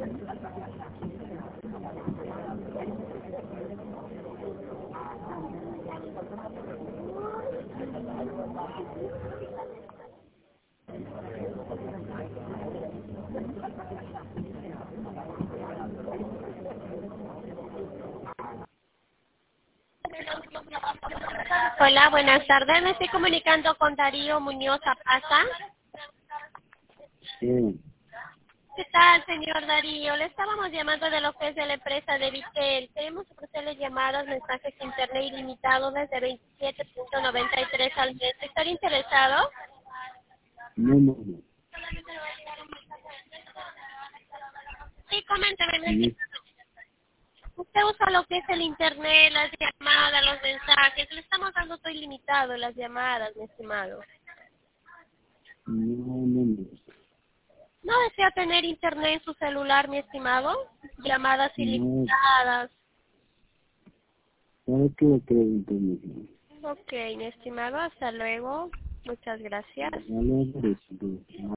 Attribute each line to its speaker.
Speaker 1: Hola, buenas tardes. Me estoy comunicando con Darío Muñoz Apaza.
Speaker 2: Sí,
Speaker 1: ¿Qué tal, señor Darío? Le estábamos llamando de lo que es de la empresa de Vitel. Queremos ofrecerle llamadas, mensajes internet ilimitados desde 27.93 al mes. ¿Está interesado?
Speaker 2: no.
Speaker 1: Sí, coménteme.
Speaker 2: Sí,
Speaker 1: Usted usa lo que es el internet, las llamadas, los mensajes. Le estamos dando todo ilimitado, las llamadas, mi estimado.
Speaker 2: no.
Speaker 1: ¿No desea tener internet en su celular, mi estimado? Llamadas
Speaker 2: No,
Speaker 1: ilimitadas.
Speaker 2: ¿sabes qué pregunto mismo?
Speaker 1: Ok, mi estimado, hasta luego. Muchas gracias.
Speaker 2: Vale, por eso,